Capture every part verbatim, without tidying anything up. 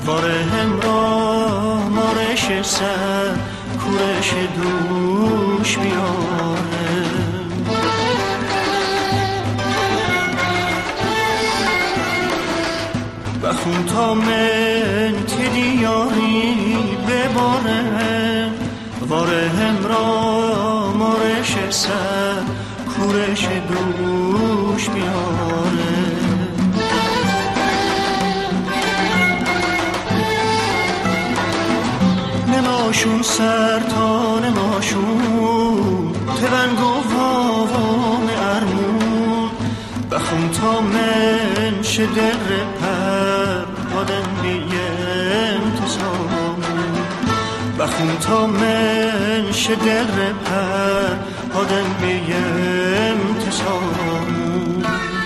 واره همراه مارش سر کورش دوش بیاره بخون تا من تدیاری بباره واره همراه مارش سر کورش دوش بیاره نماشون سر تا نماشون تونگ و هاوام ارمون بخون تا من شدر پر آدم بیم تسامون بخون تا من شدر پر آدم بیم تسامون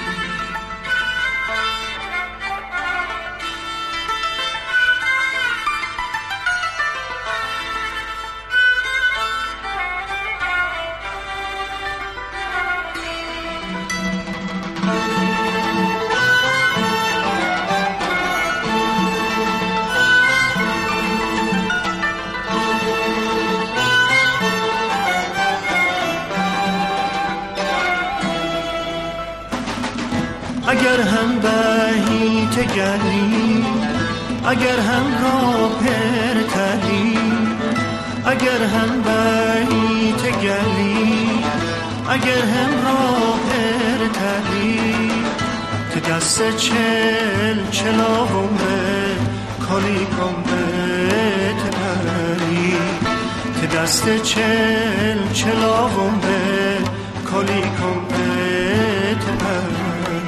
اگر هم بهیت گلی اگر هم را پرتلی اگر هم بهیت گلی اگر هم را پرتلی که دست چل چلاوم به کالی کن به تپری که دست چل چلاوم به کالی کن به تپری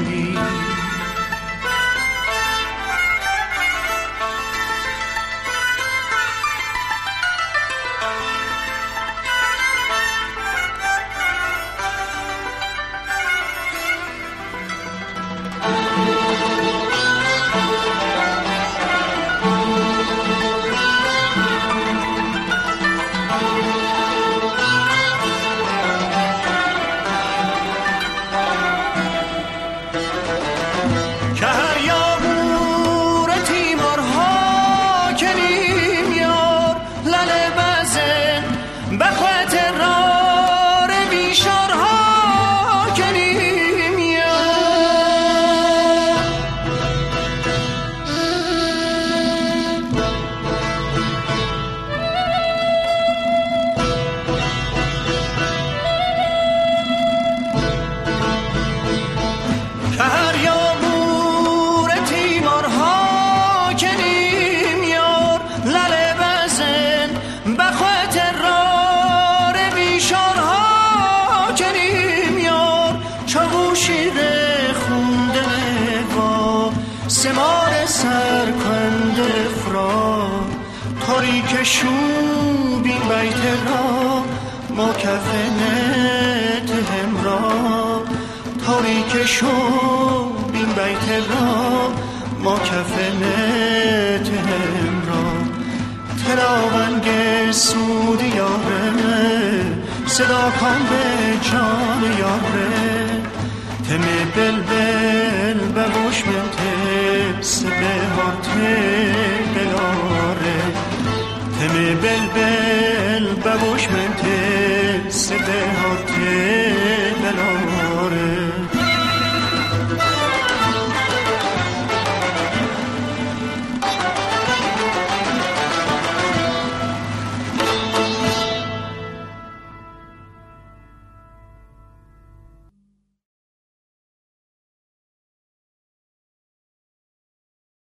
سمار سرکند افراد تاریک شوب این بیت را ما کفنت همراه تاریک شوب این بیت را ما کفنت همراه تراونگ سود یاره صدا کن به جان یاره تم بلبل بگوش من تس به هات بلاره تم بلبل بگوش من تس به هات